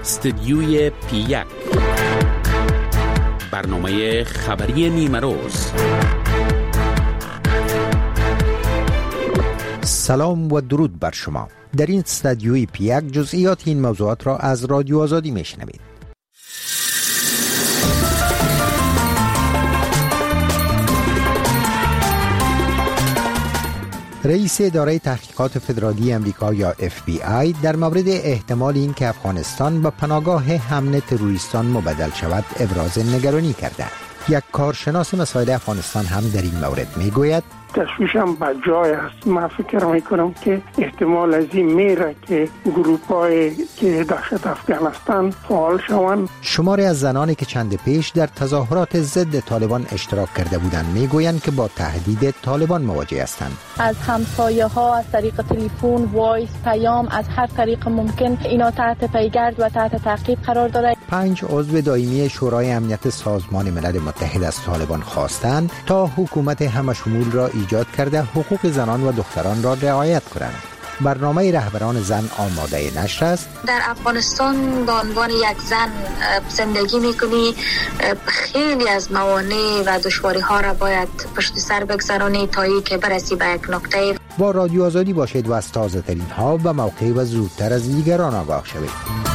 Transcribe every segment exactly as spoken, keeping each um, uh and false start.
استدیوی پی یک، برنامه خبری نیمه روز. سلام و درود بر شما. در این استدیوی پی یک جزئیات این موضوعات را از رادیو آزادی میشنوید. رئیس اداره تحقیقات فدرالی امریکا یا اف بی آی در مورد احتمال این که افغانستان به پناهگاه امن تروریستان مبدل شود ابراز نگرانی کرده. یک کارشناس مسائل افغانستان هم در این مورد میگوید تشویشم به جای است. من فکر میکنم که احتمال از این میره که گروپ‌های که داخل افغانستان فعال شوند. شماری از زنانی که چند پیش در تظاهرات ضد طالبان اشتراک کرده بودند میگویند که با تهدید طالبان مواجه هستند. از همسایه ها از طریق تلفن، وایس، پیام، از هر طریق ممکن اینا تحت پیگرد و تحت تعقیب قرار داره. پنج عضو دائمی شورای امنیت سازمان ملل متحد از طالبان خواستند تا حکومت همشمول را ایجاد کرده حقوق زنان و دختران را رعایت کنند. برنامه رهبران زن آماده نشر است. در افغانستان به عنوان یک زن زندگی میکنی، خیلی از موانع و دشواری ها را باید پشت سر بگذرانی تا ای که برسی به یک نقطه. با رادیو آزادی باشید و از تازه ترین ها و موقعی و زودتر از دیگران آگاه شوید.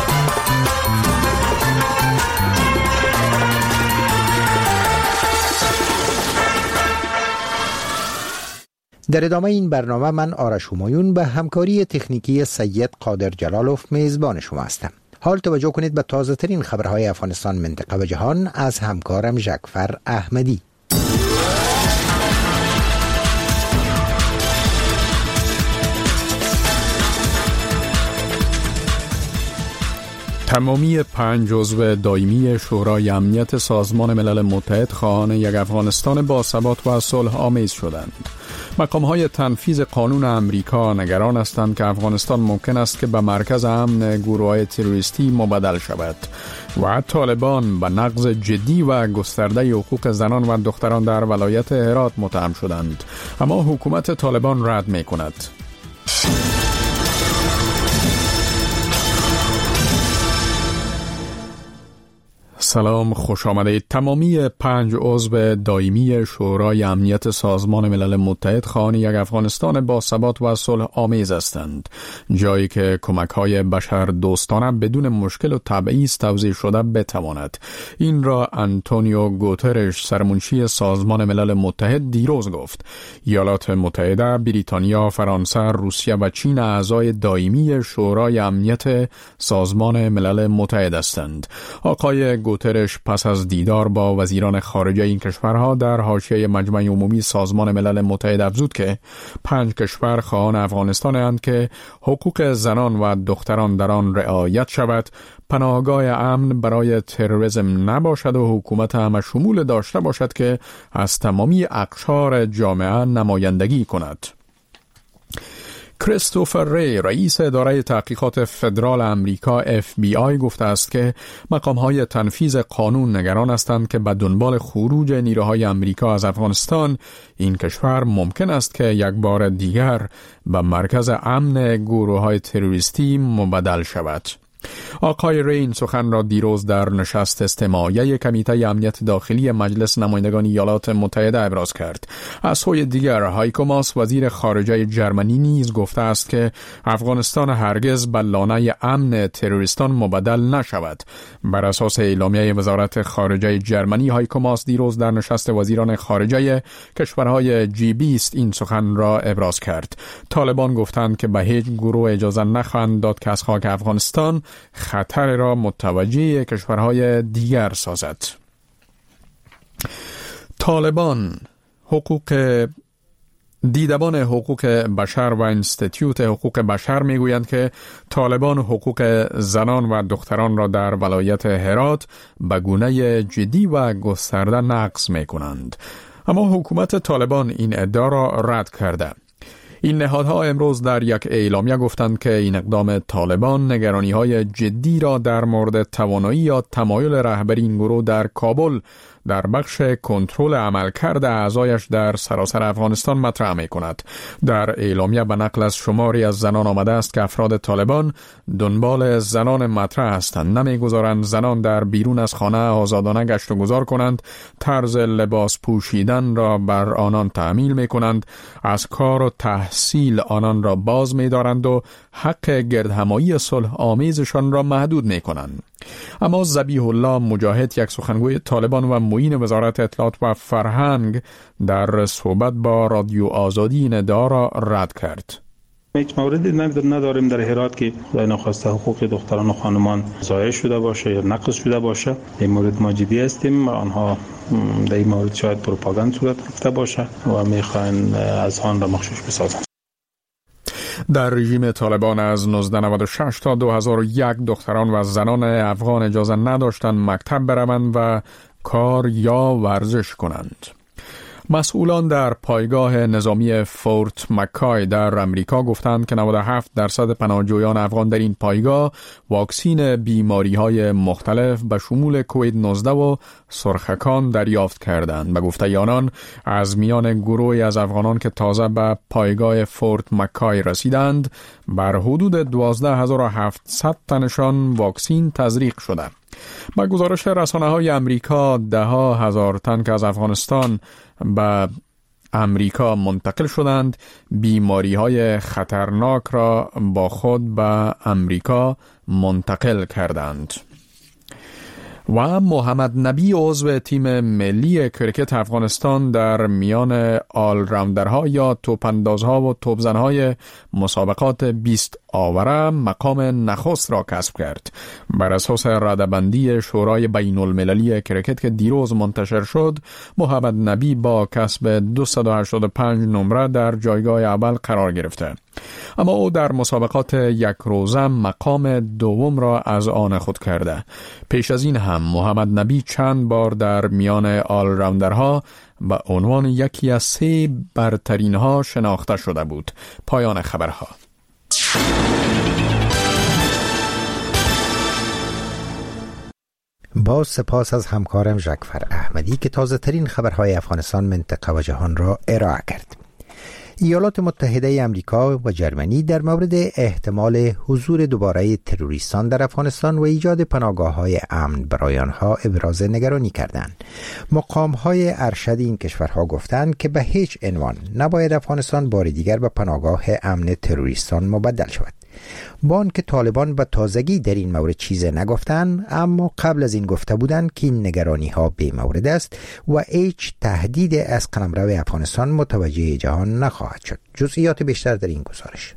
در ادامه این برنامه من آرش همایون به همکاری تکنیکی سید قادر جلالوف میزبان شما هستم. حال توجه کنید به تازه ترین خبرهای افغانستان، منطقه و جهان از همکارم جعفر احمدی. تمامی پنج عضو دائمی شورای امنیت سازمان ملل متحد خواهان یک افغانستان با ثبات و صلح آمیز شدند. مقام‌های تنفیذ قانون امریکا نگران هستند که افغانستان ممکن است که به مرکز امن گروه‌های تروریستی مبدل شود و طالبان به نقض جدی و گسترده حقوق زنان و دختران در ولایت هرات متهم شدند، اما حکومت طالبان رد می‌کند. سلام، خوش آمدید. تمامی پنج عضو دائمی شورای امنیت سازمان ملل متحد خواهان یک افغانستان با ثبات و صلح آمیز هستند، جایی که کمک‌های بشر دوستانه بدون مشکل و تبعیض توزیع شده بتواند. این را آنتونیو گوترش، سرمنشی سازمان ملل متحد، دیروز گفت. ایالات متحده، بریتانیا، فرانسه، روسیه و چین اعضای دائمی شورای امنیت سازمان ملل متحد هستند. آقای گوترش پس از دیدار با وزیران خارجه این کشورها در حاشیه مجمع عمومی سازمان ملل متحد افزود که پنج کشور خواهان افغانستان‌اند که حقوق زنان و دختران در آن رعایت شود، پناهگاه امن برای تروریسم نباشد و حکومت همشمول داشته باشد که از تمامی اقشار جامعه نمایندگی کند. کریستوفر ری، رئیس اداره تحقیقات فدرال امریکا اف بی آی، گفته است که مقام‌های تنفیذ قانون نگران هستند که به دنبال خروج نیروهای امریکا از افغانستان این کشور ممکن است که یک بار دیگر به مرکز امن گروه‌های تروریستی مبدل شود. آقای ری این سخن را دیروز در نشست استماعی کمیته امنیت داخلی مجلس نمایندگان ایالات متحده ابراز کرد. از سوی دیگر، هایکو ماس، وزیر خارجه جرمنی، نیز گفته است که افغانستان هرگز به لانه امن تروریستان مبدل نشود. بر اساس اعلامیه وزارت خارجه جرمنی، هایکو ماس دیروز در نشست وزیران خارجه کشورهای جی بیست این سخن را ابراز کرد. طالبان گفتند که به هیچ گروه اجازه نخواهند داد که از خاک افغانستان خطر را متوجه کشورهای دیگر سازد. طالبان، حقوق دیدبان حقوق بشر و انستیتیوت حقوق بشر میگویند که طالبان حقوق زنان و دختران را در ولایت هرات به گونه جدی و گسترده نقض میکنند، اما حکومت طالبان این ادعا را رد کرده. این نهادها امروز در یک اعلامیه گفتند که این اقدام طالبان نگرانی‌های جدی را در مورد توانایی یا تمایل رهبری این گروه در کابل در بخش کنترل عملکرد اعضایش در سراسر افغانستان مطرح می کند. در اعلامیه به نقل از شماری از زنان آمده است که افراد طالبان دنبال زنان مطرح هستند، نمیگذارند زنان در بیرون از خانه آزادانه گشت و گذار کنند، طرز لباس پوشیدن را بر آنان تعمیل می کنند، از کار و تحصیل آنان را باز می دارند و حق گردهمایی صلح آمیزشان را محدود می کنند. اما ذبیح الله مجاهد، یک سخنگوی طالبان و معین وزارت اطلاعات و فرهنگ، در صحبت با رادیو آزادی این ادعا را رد کرد. هیچ موردی نداریم در هرات که خدای نخواسته حقوق دختران و خانمان ضایع شده باشه یا نقض شده باشه. این مورد ما جدی هستیم. آنها در این مورد شاید پروپاگاند صورت گرفته باشه و میخواین از آن را مخشوش بسازند. در رژیم طالبان از نوزده نود و شش تا دو هزار و یک دختران و زنان افغان اجازه نداشتند مکتب بروند و کار یا ورزش کنند. مسئولان در پایگاه نظامی فورت مکای در امریکا گفتند که نود و هفت درصد پناهجویان افغان در این پایگاه واکسین بیماری‌های مختلف به شمول کووید نوزده و سرخکان دریافت کردند. به گفته آنان از میان گروهی از افغانان که تازه به پایگاه فورت مکای رسیدند، بر حدود دوازده هزار و هفتصد تنشان واکسین تزریق شده. با گزارش رسانه‌های امریکا، ده ها هزار تن که از افغانستان به امریکا منتقل شدند، بیماری‌های خطرناک را با خود به امریکا منتقل کردند. و محمد نبی عضو تیم ملی کرکت افغانستان در میان آل راوندرها یا توپاندازها و توپزنهای مسابقات بیست آوره مقام نخست را کسب کرد. بر اساس رده‌بندی شورای بین المللی کرکت که دیروز منتشر شد، محمد نبی با کسب دویست و هشتاد و پنج نمره در جایگاه اول قرار گرفته. اما او در مسابقات یک روزه مقام دوم را از آن خود کرده. پیش از این هم محمد نبی چند بار در میان آل راوندرها به عنوان یکی از سه برترین ها شناخته شده بود. پایان خبرها. با سپاس از همکارم ژکفر احمدی که تازه ترین خبرهای افغانستان، منطقه و جهان را ارائه کرد. ایالات متحده امریکا و جرمنی در مورد احتمال حضور دوباره تروریستان در افغانستان و ایجاد پناهگاه‌های امن برای آنها ابراز نگرانی کردند. مقام‌های ارشد این کشورها گفتند که به هیچ عنوان نباید افغانستان بار دیگر به پناهگاه امن تروریستان مبدل شود. با آنکه طالبان به تازگی در این مورد چیزی نگفتند، اما قبل از این گفته بودند که این نگرانی ها بی مورد است و هیچ تهدید از قلمرو افغانستان متوجه جهان نخواهد شد. جزئیات بیشتر در این گزارش.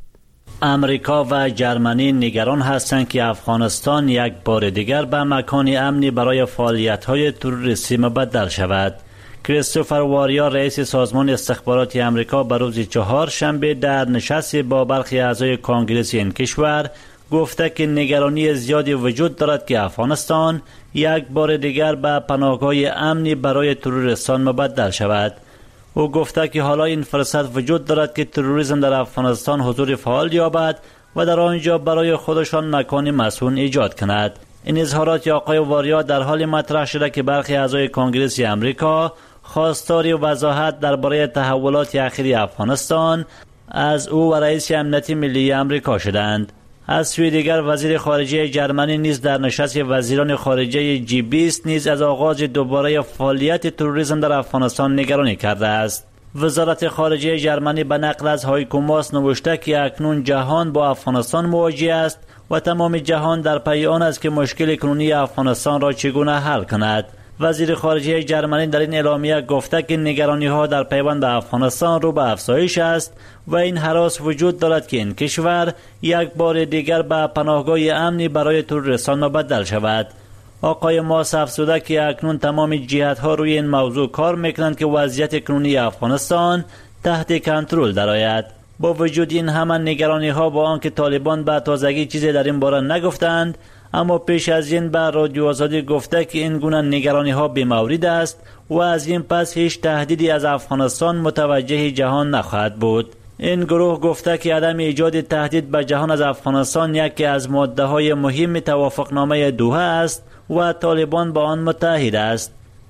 امریکا و جرمنی نگران هستند که افغانستان یک بار دیگر به مکان امنی برای فعالیت‌های تروریستی مبدل شود. کریستوفر واریا، رئیس سازمان استخبارات امریکا، به روز چهارشنبه در نشستی با برخی اعضای کنگره این کشور گفته که نگرانی زیادی وجود دارد که افغانستان یک بار دیگر به پناهگاه امنی برای تروریستان مبدل شود. او گفته که حالا این فرصت وجود دارد که تروریسم در افغانستان حضور فعال یابد و در آنجا برای خودشان مکان مسکون ایجاد کند. این اظهارات آقای واریا در حال مطرح شده که برخی اعضای کنگره امریکا خواستار وضاحت درباره تحولات اخیر افغانستان از او و رئیس امنیت ملی امریکا شدند. از سوی دیگر وزیر خارجه جرمنی نیز در نشست وزیران خارجه جی بیست نیز از آغاز دوباره فعالیت تروریسم در افغانستان نگرانی کرده است. وزارت خارجه جرمنی به نقل از هایکو ماس نوشته که اکنون جهان با افغانستان مواجه است و تمام جهان در پی آن است که مشکل کنونی افغانستان را چگونه حل کند. وزیر خارجه جرمنی در این اعلامیه گفته که نگرانی‌ها در پیوند به افغانستان رو به افزایش است و این هراس وجود دارد که این کشور یک بار دیگر به پناهگاه امنی برای تروریستان مبدل شود. آقای ماس افزوده که اکنون تمام جهت‌ها روی این موضوع کار می‌کنند که وضعیت کنونی افغانستان تحت کنترل درآید. با وجود این همه نگرانی‌ها، با آنکه طالبان به تازگی چیزی در این باره نگفتند، اما پیش از این به رادیو آزادی گفته که این گونه نگرانی‌ها بی‌مورد است و از این پس هیچ تهدیدی از افغانستان متوجه جهان نخواهد بود. این گروه گفته که عدم ایجاد تهدید به جهان از افغانستان یکی از ماده‌های مهم توافقنامه دوحه است و طالبان با آن متحد است.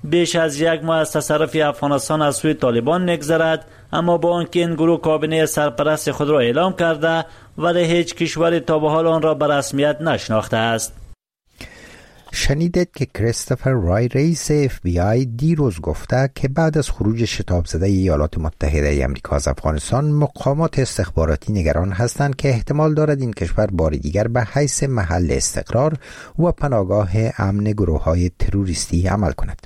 بیش از یک ماه از تصرف افغانستان از سوی طالبان می‌گذرد، اما با آنکه این گروه کابینه سرپرست خود را اعلام کرده ولی هیچ کشوری تا به حال آن را به رسمیت نشناخته است. شنیدید که کریستوفر رای رئیس اف بی آی دیروز گفته که بعد از خروج شتاب زده ایالات متحده ای آمریکا از افغانستان مقامات استخباراتی نگران هستند که احتمال دارد این کشور بار دیگر به حیث محل استقرار و پناهگاه امن گروه‌های تروریستی عمل کند.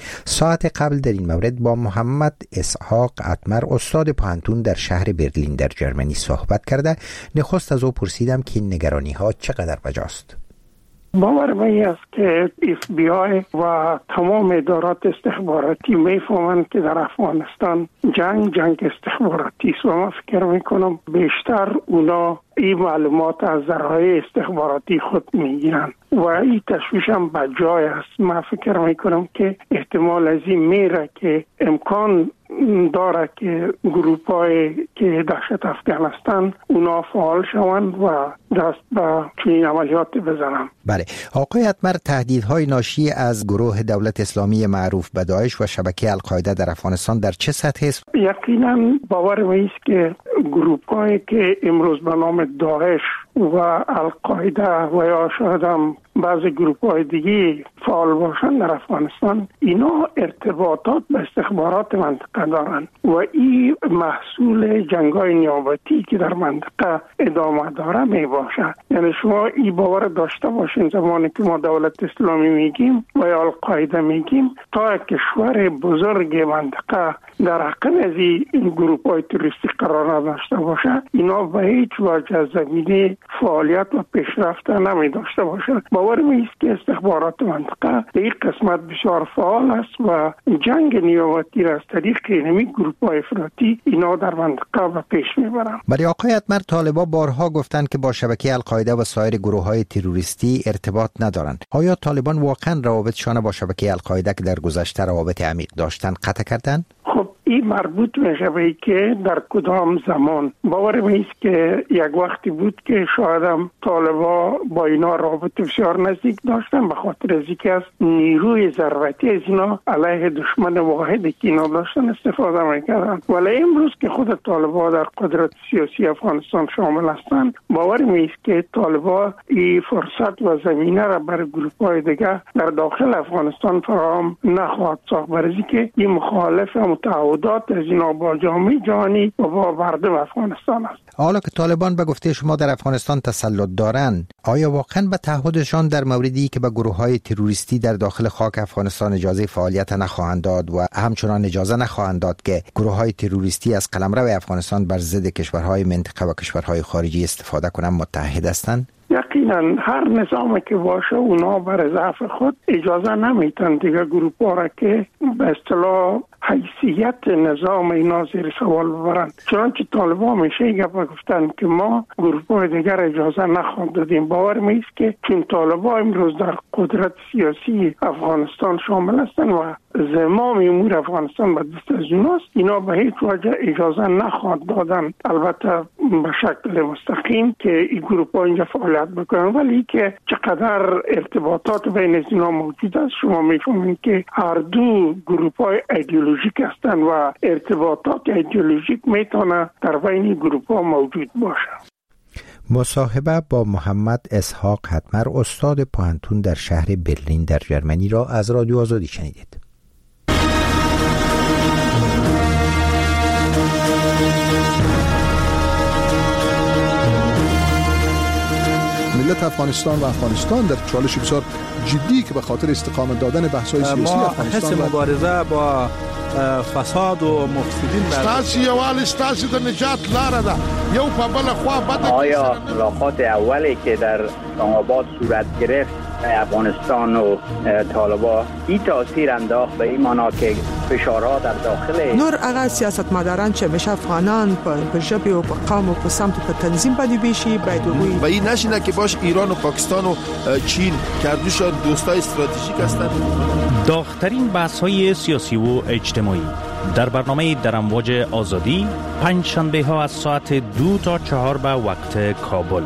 ساعت قبل در این مورد با محمد اسحاق اتمر استاد پانتون در شهر برلین در جرمنی صحبت کرده. نخست از او پرسیدم که این نگرانی ها چقدر بجاست. باور من است که اف بی آی و تمام ادارات استخباراتی میفهمند که در افغانستان جنگ جنگ استخباراتی است و من فکر میکنم بیشتر اونا این معلومات از ذرایع استخباراتی خود میگیرن و این تشویش هم بجای است. من فکر میکنم که احتمال از این میره که امکان داره که گروپ‌های که دهشت افغانستان اونا فعال شوند و دست به چنین عملیات بزنن. بله آقای اتمر، تهدیدهای ناشی از گروه دولت اسلامی معروف به داعش و شبکه القاعده در افغانستان در چه سطح است؟ یقینا باور من است که گروپ‌هایی که امروز به نام داعش و القاعده و یا شاید هم بعضی گروپ‌های دیگه فعال باشند در افغانستان، اینا ارتباطات به استخبارات منطقه دارند و این محصول جنگ‌های نیابتی که در منطقه ادامه داره می باشد. یعنی شما این باور داشته باشین زمانی که ما دولت اسلامی میگیم و یا القاعده میگیم، تا کشور بزرگ منطقه در حقیقت از این گروپ‌های تروریستی قرار نداشته باشه، اینا به هیچ وجه زمینه فعالیت و پیشرفت نمی داشته باشه. باور می است که استخبارات منطقه به این قسمت بسیار فعال است و جنگ نیابتی را از طریق اینمی گروپ‌های افراطی اینا در منطقه به پیش میبرند. برای آقای اتمر، طالبان بارها گفتند که با شبکه القاعده و سایر گروه‌های تروریستی ارتباط ندارند. آیا طالبان واقعا روابطشان با شبکه القاعده که در گذشته روابط عمیق داشتند قطع کردند؟ خب این مربوط میشه به که در کدام زمان. باور میست که یک وقتی بود که شاید هم طالبا با اینا رابط بسیار نزدیک داشتن به خاطر از اینکه از نیروی ضربتی از اینا علیه دشمن واحدی که اینا داشتن استفاده میکردن. ولی امروز که خود طالبا در قدرت سیاسی افغانستان شامل هستند، باور میست که طالبا این فرصت و زمینه را برای گروپ‌های دیگه در داخل افغانستان فراهم نخواهد ساخت، برای اینکه این مخالف متعهدات از اینا با جامعه جهانی و با مردم افغانستان است. حالا که طالبان به گفته شما در افغانستان تسلط دارند، آیا واقعا به تعهدشان در موردی که به گروه‌های تروریستی در داخل خاک افغانستان اجازه فعالیت نخواهند داد و همچنان اجازه نخواهند داد که گروه‌های تروریستی از قلمرو افغانستان بر ضد کشورهای منطقه و کشورهای خارجی استفاده کنند متحد هستند؟ یقینا هر نظامی که باشه اونا بر ضعف خود اجازه نمیتن دیگه گروپ‌ها را که به اصطلاح حیثیت نظام اینا زیر سوال ببرند. چنانچه طالبان میشه گفت گفتن که ما گروپ‌های دیگر اجازه نخواهند دادیم. باور میست که چون طالبان امروز در قدرت سیاسی افغانستان شامل هستند و زمام امور افغانستان به دست از اوناست، اینا به هیچ وجه اجازه نخواهند دادن، البته به شکل مستقیم، که این گروپ‌ها اینجا فعالیت بکنن. ولی که چقدر ارتباطات بین از اینا موجود است شما میفهمید که هر دو گروپ‌های ایدئولوژیک هستند و ارتباطات ایدئولوژیک میتونه در بین گروپ‌ها موجود باشه. مصاحبه با محمد اسحاق اتمر استاد پانتون در شهر برلین در جرمنی را از رادیو آزادی شنیدید. ملت افغانستان و افغانستان در چالش بسیار جدی که به خاطر استقامت دادن بحث‌های سیاسی افغانستان ما حس مبارزه با فساد و مفسدین ستاسو یوال ستاسو د نجات لاره ده. یو په بل خوا بده. آیا ملاقات اولی که در آباد صورت گرفت افغانستان و طالبان این تاثیر انداخت به این معنا که فشارها در داخل نور اغا سیاست مداران چې مشه افغانان په ژبه او په قوم او په سمت په تنظیم باندې بشي باید وي و این نشینه که باش ایران و پاکستان و چین کردوشان دوستای استراتژیک هستند. داغ‌ترین بحث‌های سیاسی و اجتماعی در برنامه در امواج آزادی پنج شنبه ها از ساعت دو تا چهار به وقت کابل.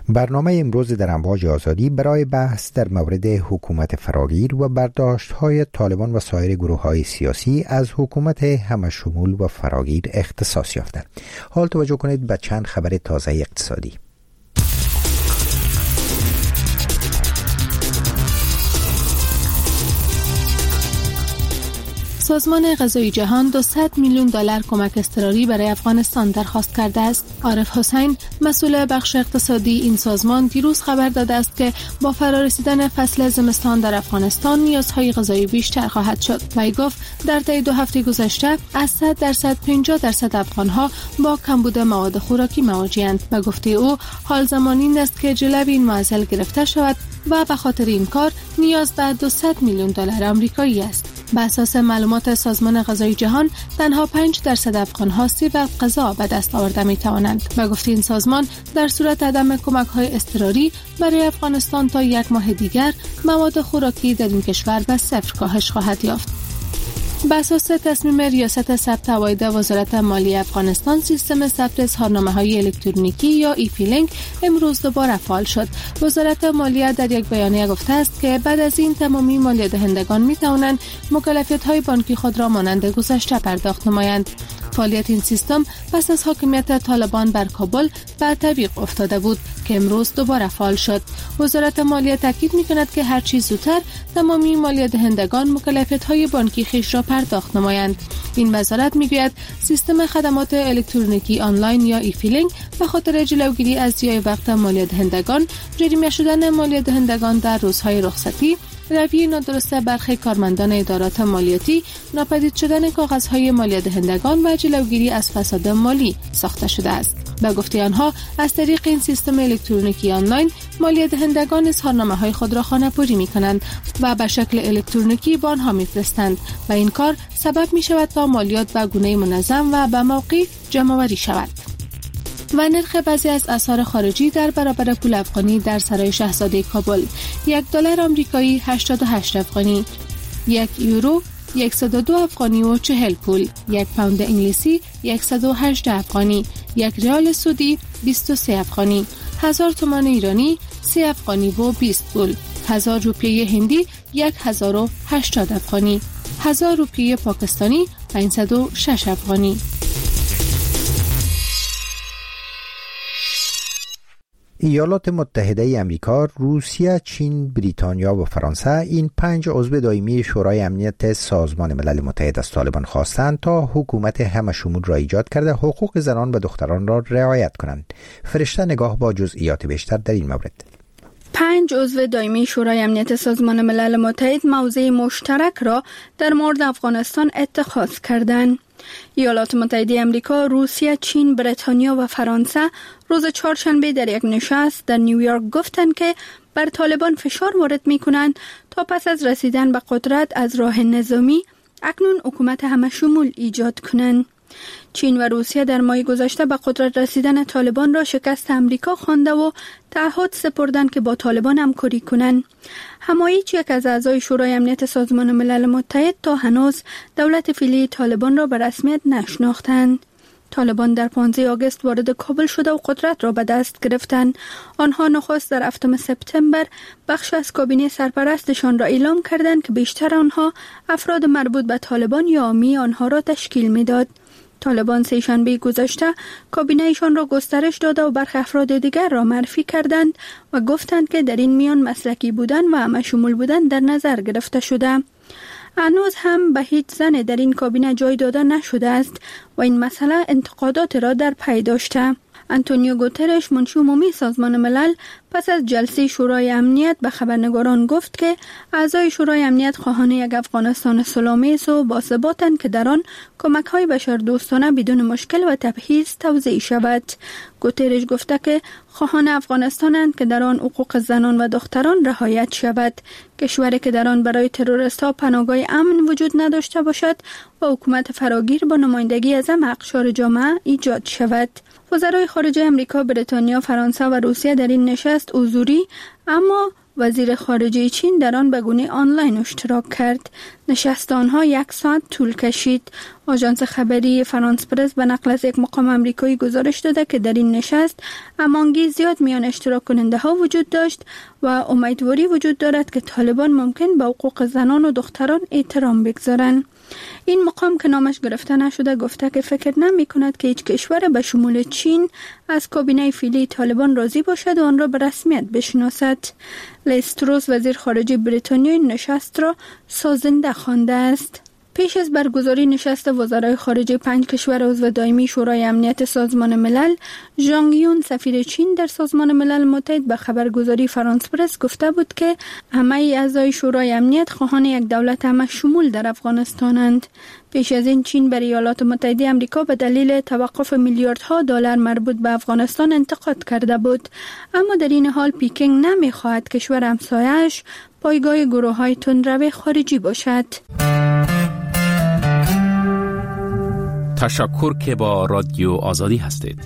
برنامه امروز در امواج آزادی برای بحث در مورد حکومت فراگیر و برداشت‌های طالبان و سایر گروه‌های سیاسی از حکومت همشمول و فراگیر اختصاص یافته. حال توجه کنید به چند خبر تازه اقتصادی. سازمان غذایی جهان دویست میلیون دلار کمک اضطراری برای افغانستان درخواست کرده است. عارف حسین، مسئول بخش اقتصادی این سازمان، دیروز خبر داده است که با فرارسیدن فصل زمستان در افغانستان نیازهای غذایی بیشتر خواهد شد. وی گفت در طی دو هفته گذشته از صد درصد پنجاه درصد افغانها با کمبود مواد خوراکی مواجه‌اند. به گفته او حال زمانی این است که جلوی این معضل گرفته شود و به خاطر این کار نیاز به دویست میلیون دلار آمریکایی است. بر اساس معلومات سازمان غذایی جهان تنها پنج درصد افغان‌ها سی وقت غذا به دست آورده می‌توانند. به گفته این سازمان در صورت عدم کمک‌های اضطراری برای افغانستان تا یک ماه دیگر مواد خوراکی در این کشور به صفر کاهش خواهد یافت. بر اساس تصمیم ریاست ثبت عواید وزارت مالیه افغانستان، سیستم ثبت اظهارنامه‌های الکترونیکی یا ای فیلینگ امروز دوباره فعال شد. وزارت مالیه در یک بیانیه گفته است که بعد از این تمامی مالیه دهندگان می‌توانند مکلفیت‌های بانکی خود را مانند گذشته پرداخت نمایند. فعالیت این سیستم پس از حاکمیت طالبان بر کابل بر تعویق افتاده بود که امروز دوباره فعال شد. وزارت مالیه تاکید می‌کند که هر چیز زودتر تمامی مالیه دهندگان مکلفیت‌های بانکی خیش را پرداخت نمایند. این وزارت می‌گوید سیستم خدمات الکترونیکی آنلاین یا ای فیلینگ به خاطر جلوگیری از ضیاع وقت مالیه دهندگان، جریمه شدن مالیه دهندگان در روزهای رخصتی، رویه نادرست برخی کارمندان ادارات مالیاتی، ناپدید شدن کاغذهای مالیه دهندگان و جلوگیری از فساد مالی ساخته شده است. به گفته آنها از طریق این سیستم الکترونیکی آنلاین مالیه دهندگان اظهارنامه‌های خود را خانه‌پوری می‌کنند و به شکل الکترونیکی به آنها می‌فرستند و این کار سبب می‌شود تا مالیات به گونه منظم و به موقع جمع‌آوری شود. و نرخ بعضی از اسعار خارجی در برابر پول افغانی در سرای شاهزاده کابل: یک دلار آمریکایی هشتاد و هشت افغانی، یک یورو صد و دو افغانی و چهل پول، یک پوند انگلیسی صد و هجده افغانی، یک ریال سعودی بیست و سه افغانی، هزار تومان ایرانی سی افغانی و بیست پول، هزار روپیه هندی هزار و هشتاد افغانی، هزار روپیه پاکستانی پانصد و شش افغانی. ایالات متحده امریکا، روسیه، چین، بریتانیا و فرانسه این پنج عضو دائمی شورای امنیت سازمان ملل متحد از طالبان خواستند تا حکومت همشمول را ایجاد کرده حقوق زنان و دختران را رعایت کنند. فرشته نگاه با جزئیات بیشتر در این مورد. پنج عضو دائمی شورای امنیت سازمان ملل متحد موضع مشترک را در مورد افغانستان اتخاذ کردند. ایالات متحده آمریکا، روسیه، چین، بریتانیا و فرانسه روز چهارشنبه در یک نشست در نیویورک گفتند که بر طالبان فشار وارد می‌کنند تا پس از رسیدن به قدرت از راه نظامی اکنون حکومت همشمول ایجاد کنند. چین و روسیه در ماه گذشته به قدرت رسیدن طالبان را شکست امریکا خوانده و تعهد سپردند که با طالبان همکاری کنند. اما هیچ یک از اعضای شورای امنیت سازمان ملل متحد تا هنوز دولت فعلی طالبان را به رسمیت نشناختند. طالبان در پانزده آگوست وارد کابل شده و قدرت را به دست گرفتند. آنها نخست در هفتم سپتامبر بخش از کابینه سرپرستشان را اعلام کردند که بیشتر آنها افراد مربوط به طالبان یا عامی آنها را تشکیل میداد. طالبان سه شنبه گذشته کابینه‌شان را گسترش داده و برخی افراد دیگر را معرفی کردند و گفتند که در این میان مسلکی بودن و همشمول بودن در نظر گرفته شده. هنوز هم به هیچ زن در این کابینه جای داده نشده است و این مسئله انتقادات را در پی داشته. آنتونیو گوترش، منشی عمومی سازمان ملل، پس از جلسه شورای امنیت به خبرنگاران گفت که اعضای شورای امنیت خواهان یک افغانستان صلح‌آمیز و باثباتند که در آن کمک‌های بشردوستانه بدون مشکل و تبعیض توزیع شود. گوترش گفته که خواهان افغانستانند که در آن حقوق زنان و دختران رعایت شود، کشوری که در آن برای تروریست‌ها پناهگاه امن وجود نداشته باشد و حکومت فراگیر با نمایندگی از همه اقشار جامعه ایجاد شود. وزرای خارجه امریکا، بریتانیا، فرانسه و روسیه در این نشست حضوری اما وزیر خارجه چین در آن به گونه آنلاین اشتراک کرد. نشست آنها یک ساعت طول کشید. آژانس خبری فرانس پرس به نقل از یک مقام آمریکایی گزارش داده که در این نشست همانگی زیاد میان اشتراک کننده ها وجود داشت و امیدواری وجود دارد که طالبان ممکن به حقوق زنان و دختران احترام بگذارند. این مقام که نامش گرفته نشده گفته که فکر نمی کند که هیچ کشور به شمول چین از کابینه فعلی طالبان راضی باشد و آن را به رسمیت بشناسد. لیز تروس وزیر خارجه بریتانیا این نشست را سازنده خوانده است. پیش از برگزاری نشست وزرای خارجه پنج کشور عضو دائمی شورای امنیت سازمان ملل، ژانگ یون سفیر چین در سازمان ملل متحد به خبرگزاری فرانس پرس گفته بود که همه اعضای شورای امنیت خواهان یک دولت همه شمول در افغانستانند. پیش از این چین بر ایالات متحده آمریکا به دلیل توقف میلیاردها دلار مربوط به افغانستان انتقاد کرده بود، اما در این حال پیکینگ نمی‌خواهد کشور همسایه‌اش پایگاه گروه‌های تندرو خارجی باشد. تشکر که با رادیو آزادی هستید.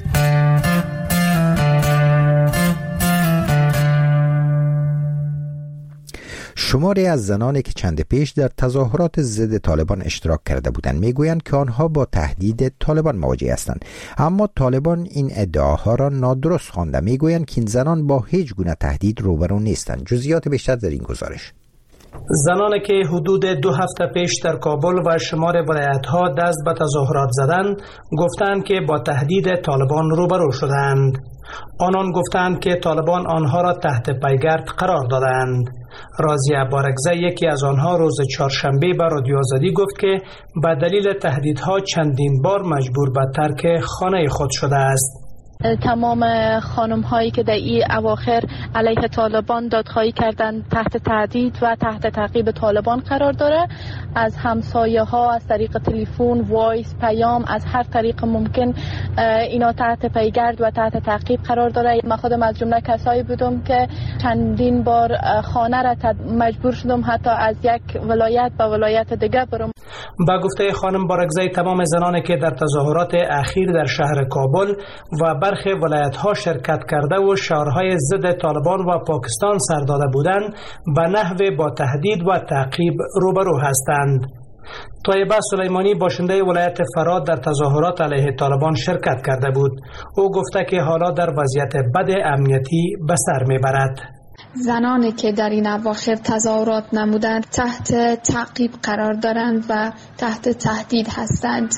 شماری از زنانی که چند پیش در تظاهرات ضد طالبان اشتراک کرده بودند میگویند که آنها با تهدید طالبان مواجه هستند، اما طالبان این ادعاها را نادرست خوانده. میگویند که این زنان با هیچ گونه تهدید روبرو نیستند. جزئیات بیشتر در این گزارش. زنانی که حدود دو هفته پیش در کابل و شمار ولایت‌ها دست به تظاهرات زدند گفتند که با تهدید طالبان روبرو شدند. آنان گفتند که طالبان آنها را تحت پیگرد قرار دادند. رازیه بارکزه یکی از آنها روز چهارشنبه به رادیو آزادی گفت که به دلیل تهدیدها چندین بار مجبور به ترک خانه خود شده است. تمام خانم هایی که در این اواخر علیه طالبان دادخواهی کردند تحت تهدید و تحت تعقیب طالبان قرار داره. از همسایه ها از طریق تلفن، وایس، پیام، از هر طریق ممکن اینا تحت پیگرد و تحت تعقیب قرار داره. من خودم از جمله کسایی بودم که چندین بار خانه را مجبور شدم حتی از یک ولایت به ولایت دیگه برم. با گفته خانم بارکزی تمام زنانی که در تظاهرات اخیر در شهر کابل و برخی ولایت‌ها شرکت کرده و شعارهای ضد طالبان و پاکستان سر داده بودند به نحو با تهدید و تعقیب روبرو هستند. طیبه سلیمانی باشنده ولایت فرات در تظاهرات علیه طالبان شرکت کرده بود. او گفته که حالا در وضعیت بد امنیتی به سر میبرد. زنانی که در این اواخر تظاهرات نمودند تحت تعقیب قرار دارند و تحت تهدید هستند.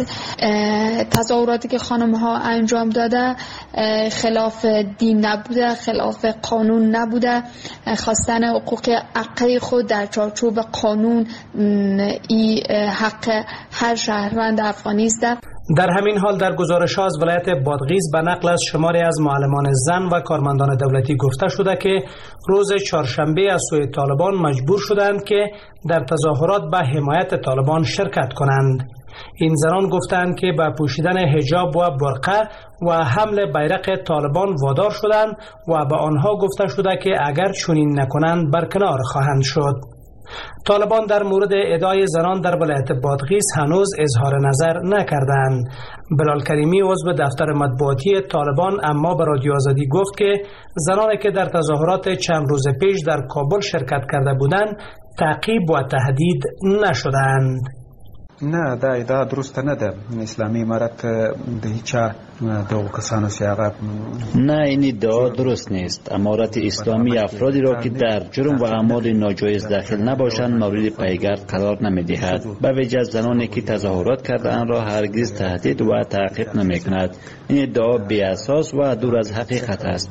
تظاهراتی که خانم ها انجام داده خلاف دین نبوده، خلاف قانون نبوده، خواستن حقوق حقیقی خود در چارچوب قانون ای حق هر شهروند افغانی است. در همین حال در گزارش ها از ولایت بادغیس به نقل از شماری از معلمان زن و کارمندان دولتی گفته شده که روز چهارشنبه از سوی طالبان مجبور شدند که در تظاهرات به حمایت طالبان شرکت کنند. این زنان گفتند که به پوشیدن حجاب و برقه و حمل بیرق طالبان وادار شدند و به آنها گفته شده که اگر چنین نکنند برکنار خواهند شد. طالبان در مورد ادعای زنان در ولایت بادغیس هنوز اظهار نظر نکردند. بلال کریمی عضو دفتر مطبوعاتی طالبان اما به رادیو آزادی گفت که زنانی که در تظاهرات چند روز پیش در کابل شرکت کرده بودند تعقیب و تهدید نشدند. نه دا ادعا درست نه ده. اسلامی امارت ده هیچ دو کسانو سیاغه نه این ادعا درست نیست. امارت اسلامی افرادی را که در جرم و اعمال ناجایز داخل نباشند مورد پیگرد قرار نمیدهد. به ویژه زنانی که تظاهرات کرده‌اند را هرگز تهدید و تعقیب نمیکند. این ادعا بی اساس و دور از حقیقت است.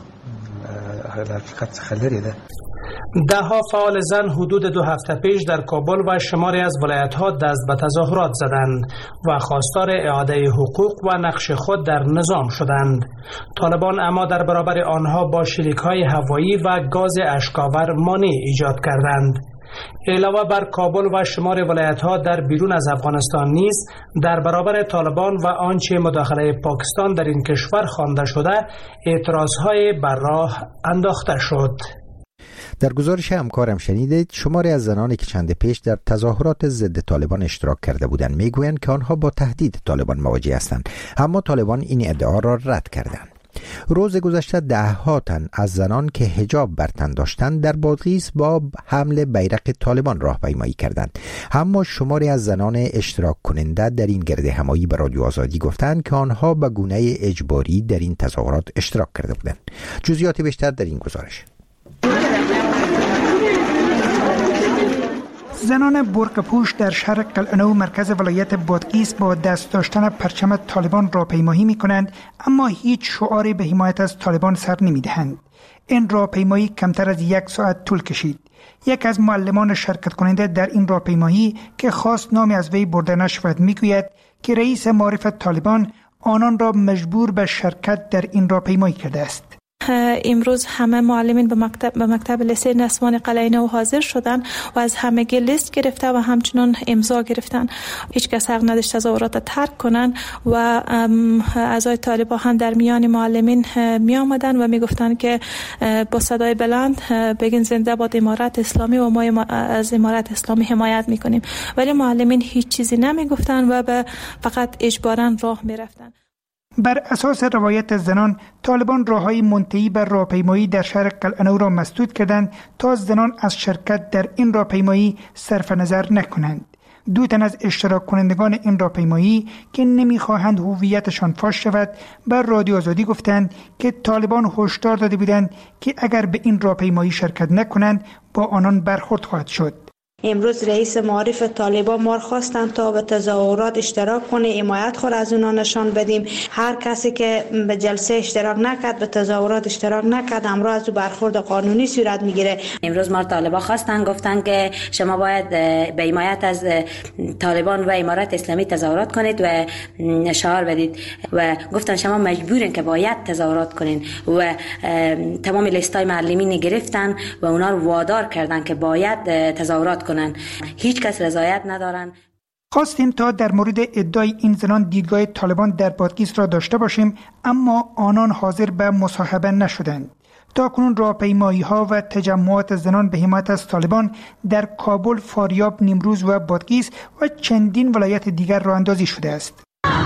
حقیقت خلری ده. ده ها فعال زن حدود دو هفته پیش در کابل و شماری از ولایت‌ها دست به تظاهرات زدند و خواستار اعاده حقوق و نقش خود در نظام شدند. طالبان اما در برابر آنها با شلیک‌های هوایی و گاز اشک‌آور مانع ایجاد کردند. علاوه بر کابل و شمار ولایت‌ها در بیرون از افغانستان نیز در برابر طالبان و آنچه مداخله پاکستان در این کشور خوانده شده اعتراض‌های بر راه انداخته شد. در گزارش همکارم شنیدید شماری از زنانی که چند پیش در تظاهرات ضد طالبان اشتراک کرده بودند میگویند که آنها با تهدید طالبان مواجه هستند، اما طالبان این ادعا را رد کردند. روز گذشته ده ها تن از زنان که حجاب بر تن داشتند در بادغیس با حمل بیرق طالبان راهپیمایی کردند. اما شماری از زنان اشتراک کننده در این گرد همایی به رادیو آزادی گفتند که آنها به گونه اجباری در این تظاهرات اشتراک کرده بودند. جزئیات بیشتر در این گزارش. زنان برقپوش در شهر قلعه‌نو مرکز ولایت بادغیس با دست داشتن پرچم طالبان راهپیمایی می‌کنند، اما هیچ شعاری به حمایت از طالبان سر نمی‌دهند. این راهپیمایی کمتر از یک ساعت طول کشید. یک از معلمان شرکت کننده در این راهپیمایی که خواست نامی از وی برده نشود میگوید که رئیس معارف طالبان آنان را مجبور به شرکت در این راهپیمایی کرده است. امروز همه معلمین به مکتب به مکتب لیسه نسوان قلعه‌نو حاضر شدن و از همگی لیست گرفته و همچنان امضا گرفتن. هیچ کس حق نداشت تظاهرات ترک کنن و اعضای طالبان هم در میان معلمین می آمدن و می گفتن که با صدای بلند بگین زنده باد امارت اسلامی و ما از امارت اسلامی حمایت می کنیم. ولی معلمین هیچ چیزی نمی گفتن و به فقط اجباراً راه می رفتن. بر اساس روایت زنان، طالبان راههای منتهی بر راهپیمایی در شهر قلعه‌نو را مسدود کردند تا زنان از شرکت در این راهپیمایی صرف نظر نکنند. دو تن از اشتراک کنندگان این راهپیمایی که نمیخواهند هویتشان فاش شود بر رادیو آزادی گفتند که طالبان هشدار داده بودند که اگر به این راهپیمایی شرکت نکنند با آنان برخورد خواهد شد. امروز رئیس معارف طالبان ما خواستند تا به تظاهرات اشتراک کنه، حمایت خود از اونا نشان بدیم. هر کسی که به جلسه اشتراک نکرد، به تظاهرات اشتراک نکرد، امروز از برخورد قانونی صورت میگیره. امروز ما طالبان خواستن گفتن که شما باید به حمایت از طالبان و امارت اسلامی تظاهرات کنید و شعار بدید و گفتن شما مجبورین که باید تظاهرات کنین و تمام لیستای معلمین گرفتن و اونا رو وادار کردن که باید تظاهرات کنن. هیچ کس رضایت ندارن. خواستیم تا در مورد ادعای این زنان دیدگاه طالبان در بادغیس را داشته باشیم، اما آنان حاضر به مصاحبه نشدند. تاکنون راهپیمایی ها و تجمعات زنان به حمایت از طالبان در کابل، فاریاب، نیمروز و بادغیس و چندین ولایت دیگر راه اندازی شده است.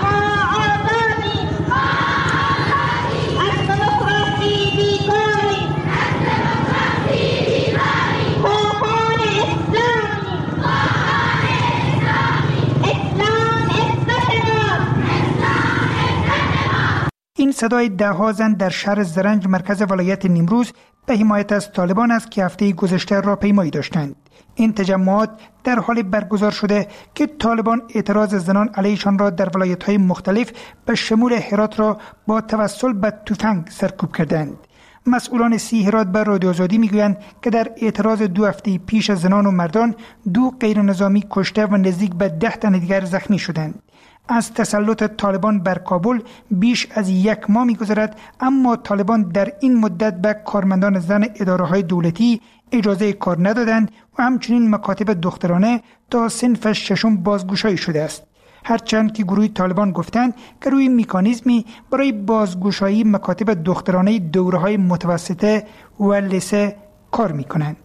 این صدای ده ها زن در شهر زرنج مرکز ولایت نیمروز به حمایت از طالبان است که هفته گذشته راهپیمایی داشتند. این تجمعات در حال برگزار شده که طالبان اعتراض زنان علیشان را در ولایت‌های مختلف به شمول هرات را با توسل به تفنگ سرکوب کردند. مسئولان سی هرات به رادیو آزادی میگویند که در اعتراض دو هفته پیش از زنان و مردان دو غیر نظامی کشته و نزدیک به ده تن دیگر زخمی شدند. از تسلط طالبان بر کابل بیش از یک ماه می‌گذرد، اما طالبان در این مدت به کارمندان زن اداره‌های دولتی اجازه کار ندادند و همچنین مکاتب دخترانه تا صنف ششم بازگشایی شده است. هرچند که گروه طالبان گفتند که روی مکانیزمی برای بازگشایی مکاتب دخترانه دوره‌های متوسطه و لیسه کار می‌کنند.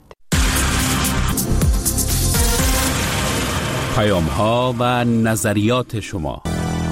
پیام ها و نظریات شما.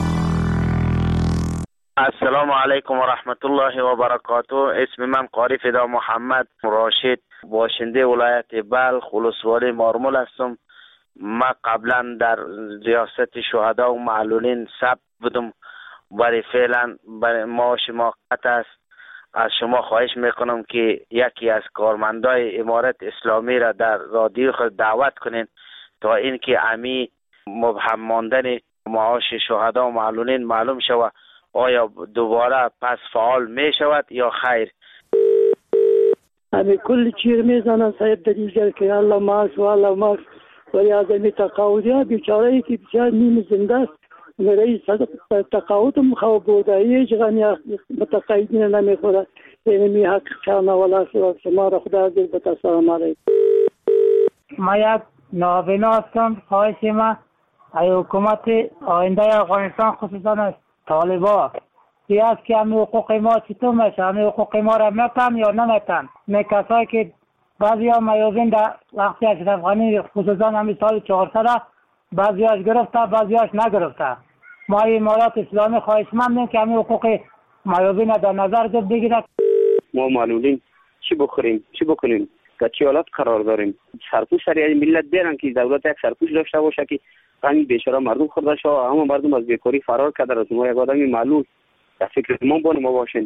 السلام علیکم و رحمت الله و برکاته. اسم من قاری فدا محمد راشد، باشنده ولایت بلخ ولسوالی مارمول هستم. ما قبلا در ریاست شهدا و معلولین ثبت بودم، برای فعلا برای معاش موقت است. از شما خواهش میکنم که یکی از کارمندای امارت اسلامی را در رادیو خود دعوت کنین تا اینکه امی مبهم ماندن معاش شهدا و معلولین معلوم شود آیا دوباره پس فعال می شود یا خیر. امی کل چیر میزنن صاحب در اینجا که الله ماکس و الله ماکس، ولی از امی تقاعدی ها بیچاره ای که بسیار نیم زنده است رئیس تقاعد مخواه بوده ایج غنی متقاعدین نمی خورد. اینمی حق چانه ولا شما را خدا دل بتا. سلام علیکم. ما یک نابینا هستم. خواهش ما ای حکومت آینده افغانستان خصوصا از طالبان ای است که همه حقوق ما چطور میشه، همه حقوق ما را میتن یا نمیتن. نه کسایی که بعضی ها میازین در وقتی اشرف غنی خصوصا همین سال چهارصد بعضی هاش گرفته بعضی هاش نگرفته. ما امارات اسلامی خواهش مندیم که همه حقوق معیوبین در نظر بگیرد. ما معلولین چی بخوریم چی بکنیم در چه حالت قرار داریم؟ سرپوش سری ملت بیارن که دولت یک سرپوش داشته باشه که همین بیچاره مردم خورده شو، همه مردم از بیکاری فرار کرده. از ما یک آدمی معلول در فکر ما بان ما باشین.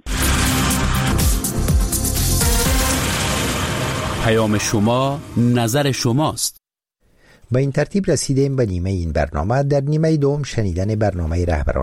پیام شما نظر شماست. با این ترتیب رسیدیم به نیمه این برنامه. در نیمه دوم شنیدن برنامه رهبران